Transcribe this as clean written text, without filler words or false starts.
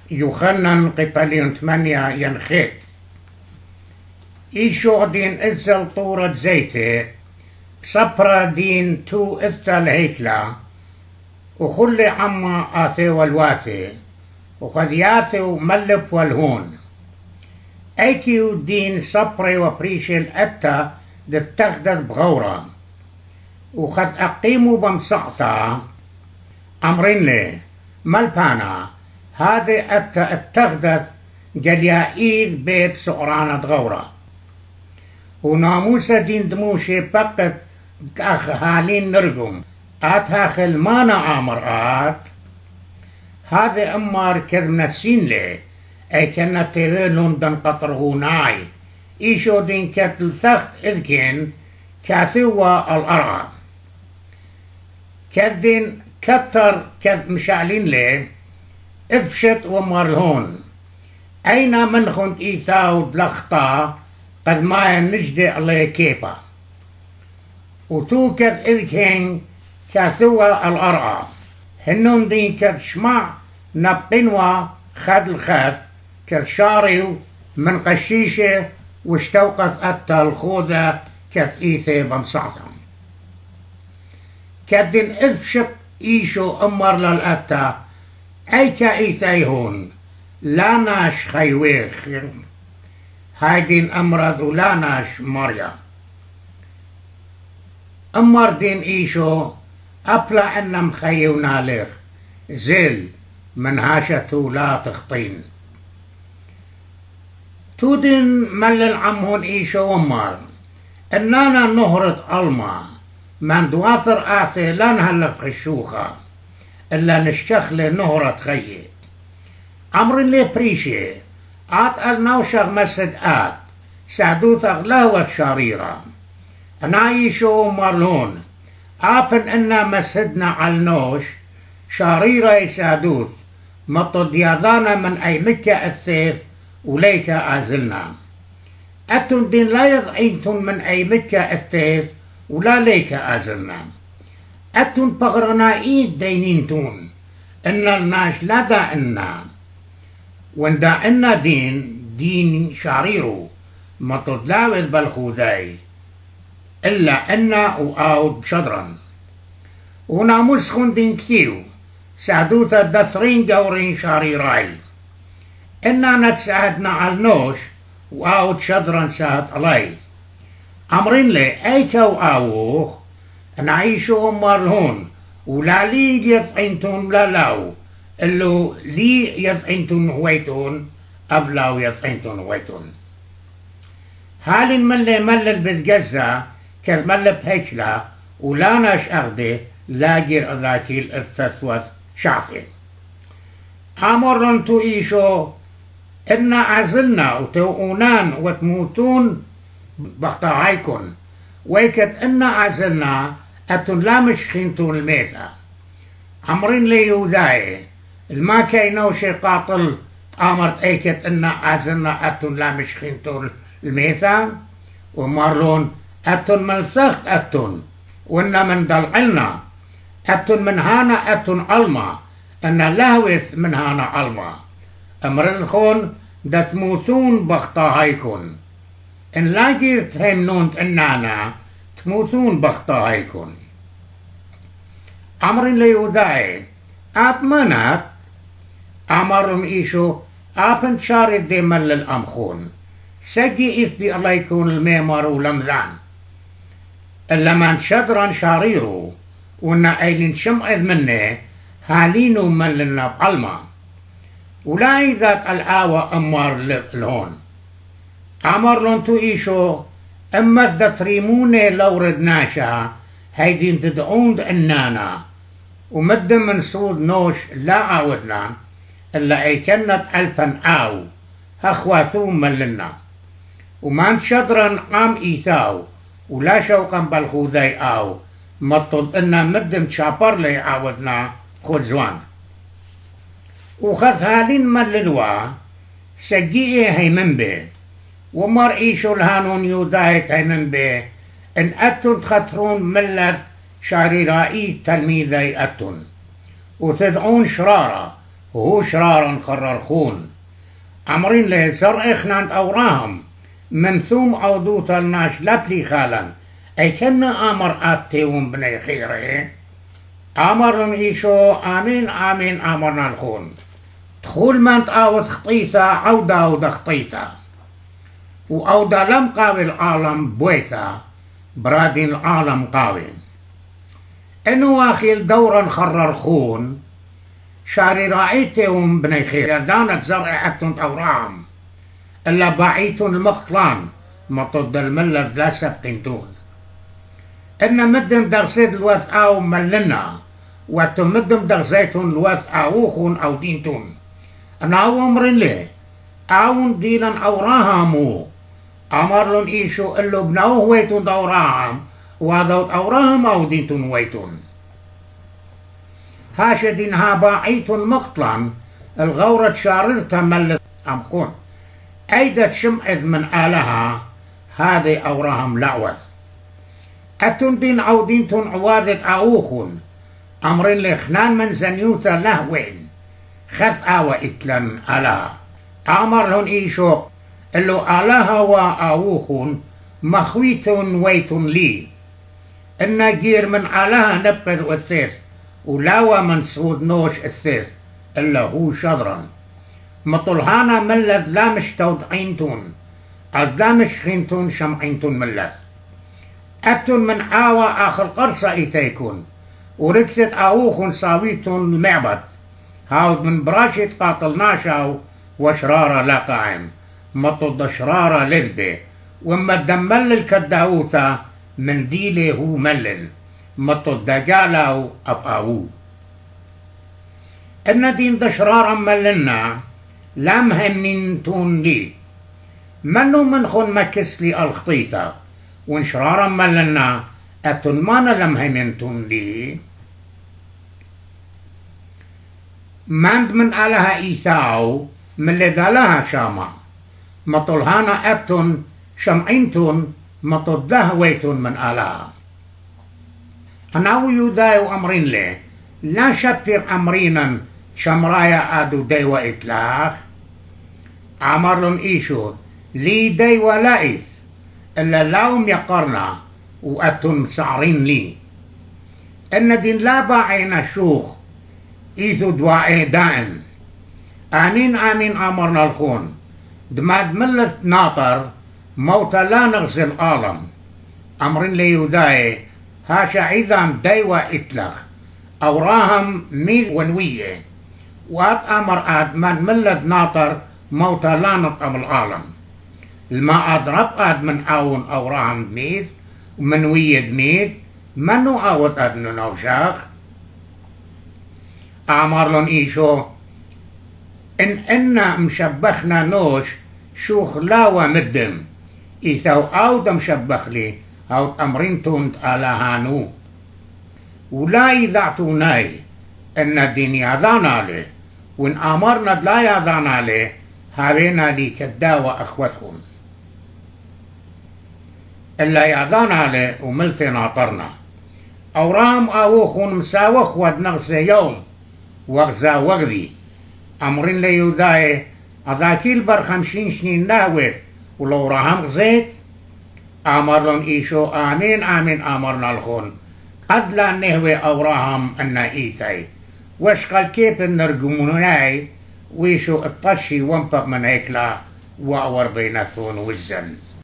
يخنن قبلين 8 ينخيت إيشو دين إزل طورة زيتي بصبرة دين تو إثل هيكلا وخلي عما آثي والواثي وقد ياثي وملب والهون أيكيو دين صبري وبريشل أتا دتغدد بغورة وقد أقيموا بمصعطة أمرين لي ملبانا هذا أتا اتغدد جليائيد بيت سعرانة غورة وناموسة دين دموشي بقت أخ هالين نرقم آتها خلمانا آمرات هذا أمار كذ نسين لي أي كنا تغيلون دن قطرهوناي إيشو دين كتل ثخت إذكين كاثوة الأرعى كذ دين كتر كذ مشعلين لي افشت ومارلهون أين من خنت إيثاو دلخطا قد ما نجدي الله كيبا وتو كذ إذكين كاثوة الأرعى هنون دين كذ شمع نبقنوا خد الخف كذ شاريو من قشيشة واشتوقت أتا الخوذة كذ إيثي بمصعثم كدين افشق إيشو أمر للأتا أي كإيثي هون لا ناش خيويخ هايدين أمرض ولا ناش مريا أمر دين إيشو أبلا أن مخيونا ليخ زل من هاشتو لا تخطين تودين ملل عمهن إيشو ومار إننا نهرة ألما من دواتر آثي لا نهلق الشوخة إلا نشتخل نهرة خيت أمر اللي بريشي آت النوشغ مسد آت سعدوت أغلاوة شريرة أنا إيشو مارلون آبن إنا مسدنا على النوش شريرة يسادوت مطد ياذانا من أي مكة الثيف وليك أزلنا أتون دين لا يضعينتون من أي مكة الثيف ولا ليك أزلنا أتون بغرنا إيد دينينتون إن الناس لا دائنا وإن دائنا دين شريرو مطد لاوذ بالخوذاي إلا إنا وآود شدرا وناموسخون دين كتيو سعدوتا دثرين جورين شريراي إنا نتساعدنا على النوش وآود شدرا ساعد علي أمرين لي أيكا وآووخ نعيشو أمارلهون ولا لي يضعينتون لا لاو اللو لي يضعينتون هويتون أبلاو يضعينتون هويتون هالين ملل بذجزة كذ ملل بهيكلا ولا ناش أغدي لاجر ذاكي التثوث شعفي أمرن تو إيشو إنا عزلنا وتوؤونان وتموتون بقطاعيكن ويكت إنا عزلنا أتن لا مشخينتون الميثا أمرين لي يوذاي الما كينو شي قاطل أمرت أيكت إنا عزلنا أتن لا مشخينتون الميثا ومارلون أتن من ثخت أتن وإنا من دلعلنا أتن من هانا أتن ألما أن لهوث من هانا ألما أمرن خون دتموتون بخطاهيكن إن لاجير تهمنون إنانا تموتون بخطاهيكن أمرن ليوداي آب منات أمرن إيشو آبن شارد دي مل الأمخون سجي إفدي الله يكون الميمار ولمذان إلا من شدرا شاريرو ونا أيلين شمعذ منه هالينو ملنا بقلما ولاي ذات الآوى أمار لهون أمر لنتو إيشو أما دتريموني لو ردناشا هيدين تدعون إنانا ومد من صود نوش لا عاودنا إلا أي كانت ألفا آو هخواثوم ملنا ومان شدرا قام إيثاو ولا شوقا بالخوذي آو مطلب إنا مدم شابر لي عاودنا خلزوان وخذ هالين مللوا سجيه هيمن به ومر إيشو الهانون يودايت هيمن به إن أتن تخطرون ملت شاريرائي تلميذي أتن وتدعون شرارة وهو شرارا خررخون أمرين له زر إخنان أوراهم من ثوم أودوت الناش لبلي خالا أي كنا أمر آتيهم بني خيره أمر إيشو آمين آمين أمرنا الخون دخول من تقاوت خطيثة عودة ودخطيثة وأودة لم قاوي العالم بويثة برادين العالم قاوي إنه واخيل دورا خررخون شاري رأيتهم بني خير دانت زرع أكتن أوراهم إلا بعيتون المقطلان مطد الملة لا سبقنتون إن مدم دغسيد الوث أو ملنا وتمدم دغزيتون الوث أوخون أو دينتون أنا أو أمرين ليه أون دينا أوراهمو أمرلون إيشو إلو بناوه ويتون دوراهم وذوت أوراهم أو دينتون ويتون هاشدين ها باعيتون مقطلان الغورة شاررتا ملت أمخون أيدت شمئذ من آلها هذه أوراهم لعوث أتون دين أو دينتون عوادت أوخون أمرين لخنان من زنيوتا لهوين خذ آوى إتلن ألا أمرهن إيشو إلو آلها وأوخون مخويتون ويتون لي إن جير من آلها نبقذ الثيث ولاوى من سود نوش الثيث إلا هو شضرا مطلهانا ملذ لا مش تودعينتون أذ لا مش خينتون شمعينتون ملذ أتون من آوى آخر قرصة إيتيكون وركثت أوخون صاويتون المعبد هاود من براشة قاتلناشاو وشرارة لا قائم مطد شرارة لذبة وما دمل الكداوثة من ديله هو ملل مطد دجالاو أبقاوو إن دين دشرارا مللنا لا مهمنتون لي منو منخون مكسلي الخطيطة وانشرارا مللنا أتون مانا لمهمنتون لي ماند من آلها إيثاو من لدالها شاما مطلهانا أبتون شمعينتون مطل دهويتون من آلها أناو يودايو أمرين لي لا شفر أمرينا شمرايا آدو ديوة إتلاخ عمرلن إيشو لي ديوة لايث إلا لاهم يقرنا وأتون سعرين لي إن دين لا باعين الشوخ إيثو دواء دائن آمين آمين أمرنا الخون دماد ملت ناطر موتا لا نغزل عالم أمرين لي يوداي هاشا عظام ديوة إتلخ أوراهم ميل ونوية وات أمر آد من ملت ناطر موتا لا نطعم العالم الما أضرب آد من أون أوراهم دميث ومنوية دميث منو أوت آد نوشاخ أعمرلن إيشو إن مشبخنا نوش شوخ لا ومدم إيثو أود مشبخ لي أو أمرين تونت على هانو ولا يذعتوناي إن الدين يذان عليه وإن أمرنا لا يذان عليه هارينا لي كداوة أخوتهم إلا يذان عليه وملت ناطرنا أورام أوخون مساوخ ودنغسي يوم وغزا وغذي أمرين لي يوداي أذاكيل بر 50 سنين ناوث ولو راهم غزيت أمرن إيشو آمين آمين أمرنا الخون قد لا نهوي أوراهم أن إيثاي وشقل كيف نرجموناي ويشو الطشي وانفق من هيكلا وأور بينثون والزل